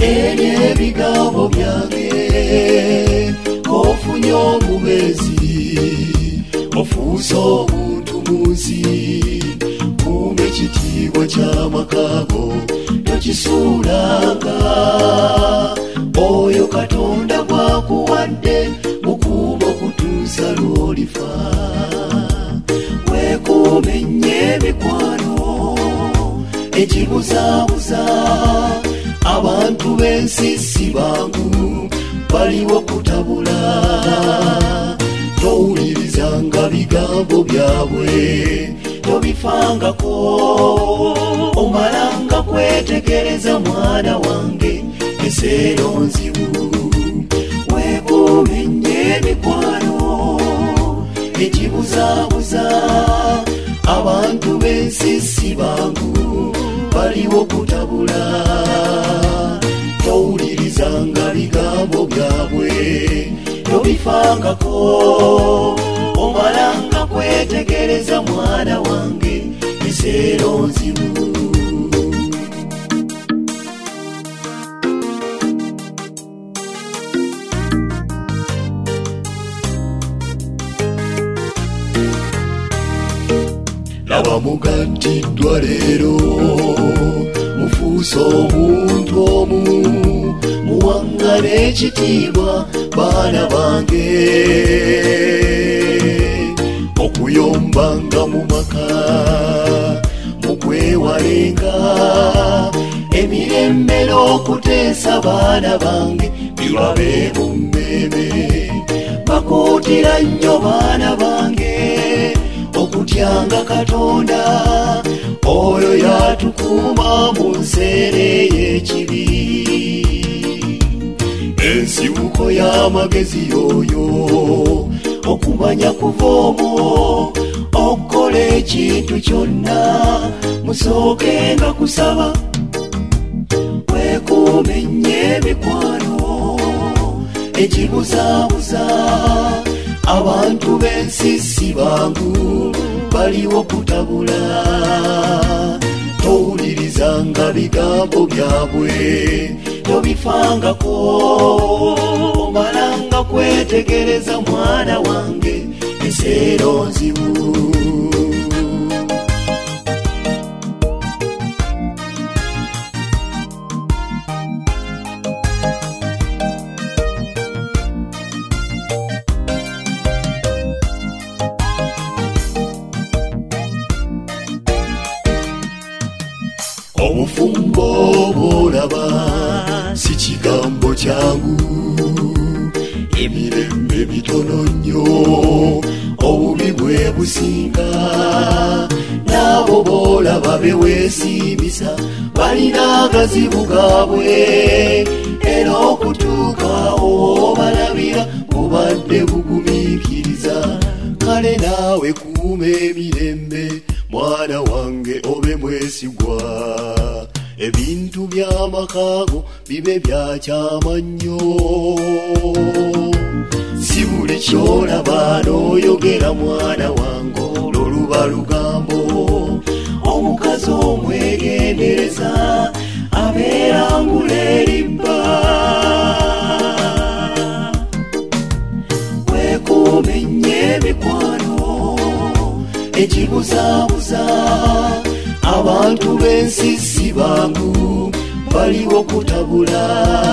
ebigambo byange ofunye omubezi ofuuse omuntu munsi kumbe ekitiibwa ky'amakago tokisuulanga oyo Katonda gwakuwadde mukuuma okutuusa lw'olifa weekuume nnyo emikwano egibuzaabuza abantu b'ensi si bangu baliwo kutabula towulirizanga bigambo byabwe tobifangako omalanga kwetegereza mwana wange eseero nzibu weekuume nnyo emikwano egibuzaabuza abantu b'ensi si bangu baliwo kutabula towulirizanga bigambo byabwe tobifangako omalanga kwetegereza mwana wange eseero nzibu laba mugattiddwa leero mufuuse omuntu omu muwaŋŋane ekitiibwa baana bange okuyombanga mu maka mukwewalenga emirembe n'okuteesa baana bange bibabe mu mmeeme bakuutira nnyo baana bange okutyanga Katonda oyo yatukuuma mu nseera ey'ekibi ensibuko y'amagezi yoyo okumanya kuva omwo okukola ekintu kyonna musookenga kusaba weekuume nnyo emikwano egibuzaabuza abantu b'ensi si bangu baliwo kutabula towulirizanga bigambo byabwe tobifangako omalanga kwetegereza mwana wange eseero nzibu obufumbo bw'olaba si kigambo kyangu emirembe mitono nnyo obubi bwe businga n'abo b'olaba beweesiimisa balina agazibu gaabwe era okutuuka obalabira bubadde bugumiikiriza kale naawe kuuma emirembe mwana wange obe mwesigwa ebintu by'amakaago bibe byakyama nnyo si buli ky'olaba n'oyogera mwana wange olwo luba lugambo omukazi omwegendereza abeera ngula eribba weekuume nnyo emikwano egibuzaabuza abantu b'ensi si bangu baliwo kutabula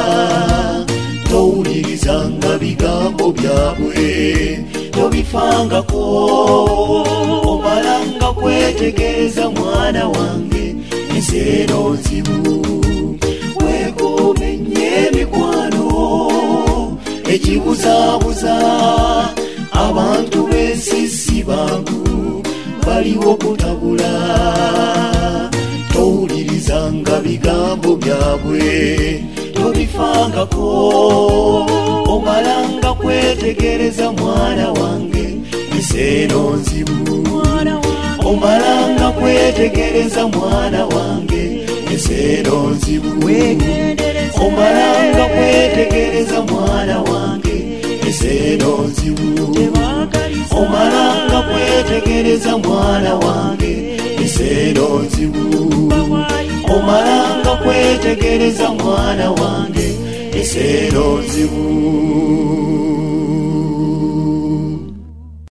towulirizanga bigambo byabwe tobifangako omalanga kwetegereza mwana wange eseero nzibu weekuume nnyo emikwano egibuzaabuza abantu b'ensi si bangu baliwo kutabula towulirizanga bigambo byabwe tobifangako omalanga kwetegereza mwana wange eseero nzibu omalanga kwetegereza mwana wange eseero nzibu omalanga kwetegereza mwana wange eseero nzibu omalanga kwetegereza mwana wange eseero nzibu omalanga kwetegereza mwana wange eseero nzibu.